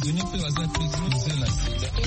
prisonnier peut avoir prisonnier là.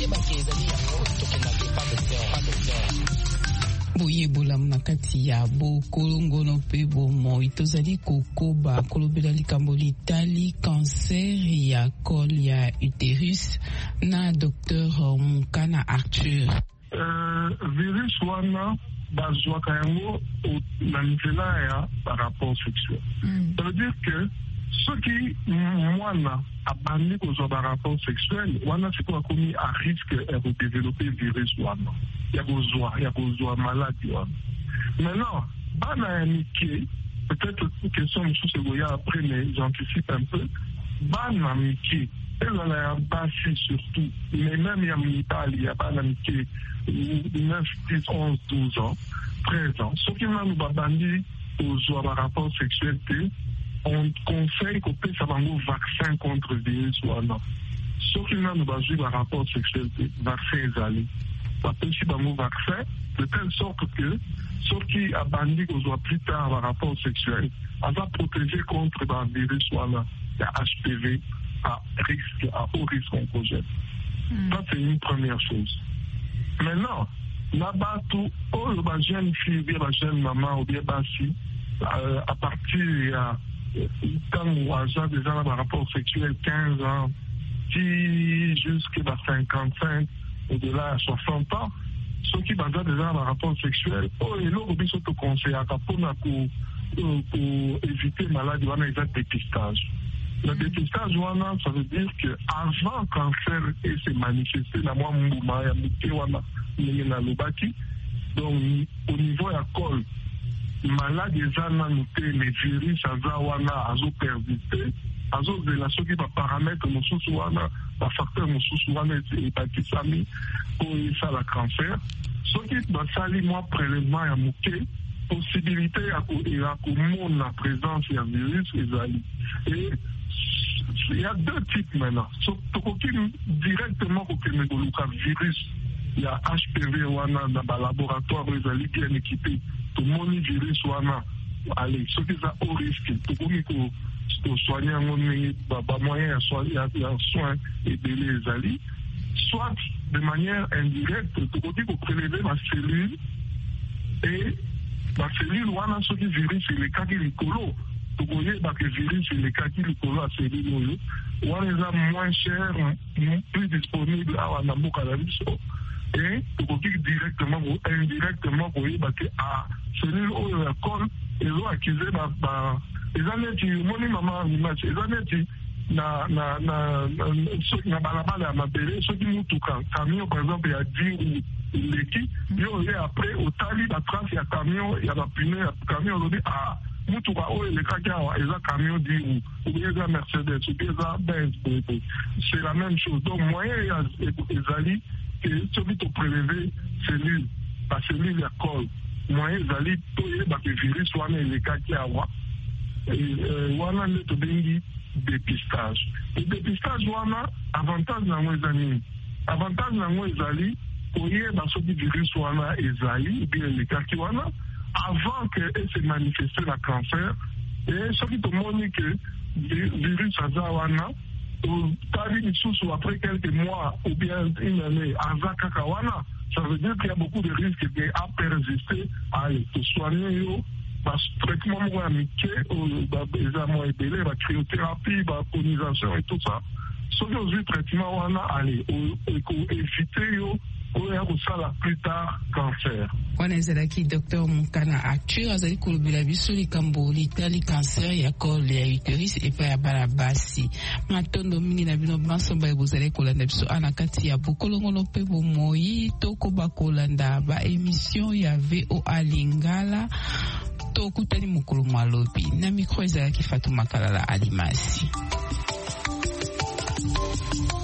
boyebola na kati ya bokolongono mpe bomoi tozali kokoba kolobela likambo litali cancer ya col ya utérus na Dr Mukana Arthur. Virus wana bazwaka yango na nzela ya rapport sexuel. Ça veut dire que soki mwana abandi kozwa rapport sexuel wana siko akomi à risque ya kodévelopper virus wana ya kozwa maladie wana. Maintenant bana ya mike, peut-être question mosusu ekoya après mais j'anticipe un peu, bana mike ezala ya basi surtout mais même ya mibali ya bana mike 9, 10, 11, 12 ans, 13 ans soki nanu babandi kozwa rapport sexuel te, on conseille qu'on puisse avoir un vaccin contre le virus wana. Sauf qu'il n'a pas eu un rapport sexuel, vaccin allé. On peut aussi avoir un vaccin de telle sorte que, sauf qu'il a bandit qu'on soit plus tard un rapport sexuel, on va protéger contre le virus wana, le HPV à haut risque oncogène. Ça c'est une première chose. Maintenant, là-bas tout, la jeune fille, ou bien la jeune maman, ou bien basi, à partir quand on a déjà un rapport sexuel 15 ans, qui jusqu'à 55, au-delà à 60 ans, ceux qui ont déjà un rapport sexuel, et là, on peut conseiller pour éviter maladie, on a déjà dépistage. Le dépistage, ça veut dire qu'avant le cancer et se manifester, la moi, donc au niveau de la col, malade eza nanu te mais virus aza wana azopersiste azozela soki baparamètre mosusu wana bafacteur mosusu wana ebatisami po esala cancer soki basali mwa prélèvement ya moke possibilité ya komona présence ya virus ezali. Et il y a deux types maintenant. Tokoki directement kokende koluka virus ya HPV wana na balaboratoire ezali bien équipé tomoni virus wana allez soki eza au risque tokomi kosoigner yango ndenge bamoyen ya soin ebele ezali, soit de manière indirecte tokoki koprélever bacellule et bacellule wana soki virus elekaki likolo tokoyebaka virus elekaki likolo ya cellule oyo wana eza moins cher, plus disponible awa na mboka na biso. Et tokoki directement ou indirectement koyeba ke cellule oyo ya col ezo accuser eza neti moni mama image eza neti na balabala ya mabele soki mutuka camion par exemple ya 10 leki yo ye après otali batrace ya camion ya bapine ya camion olobi mutuka oyo elekaki awa eza camion 10 ou bien eza Mercedes ou bien eza Benz. C'est la même chose. Donc moyen ezali et celui qui prélever cellule, la cellule ya col, moyen ezali toyeba ke virus wana elekaki awa wana nde tobengi dépistage. Et dépistage wana avantage nango eza nini? Avantage nango ezali koyeba soki virus wana ezali bien elekaki wana avant que se manifeste la cancer. Et soki tomoni ke virus aza wana tali lisusu après quelques mois ou bien une année aza kaka wana, ça veut dire qu'il y a beaucoup de risques à persister à te soigner yo traitement moko ya mike eza mwa ebele cryothérapie conisation et tout ça soki ozwi traitement wana ale ekoevite yo oya kosala plus tard cancer. Wana ezalaki Dr Mukana Arthur azali kolobela biso likambo litali cancer ya col ya utérus epai ya bana basi. Matondo mingi na bino bansomba ebozali kolanda biso ana kati ya bokolongono mpe bomoi tokoba kolanda ba émission ya VOA Lingala tokutani mokolo malobi na micro ezalaki Fatou Makalala Alimasi.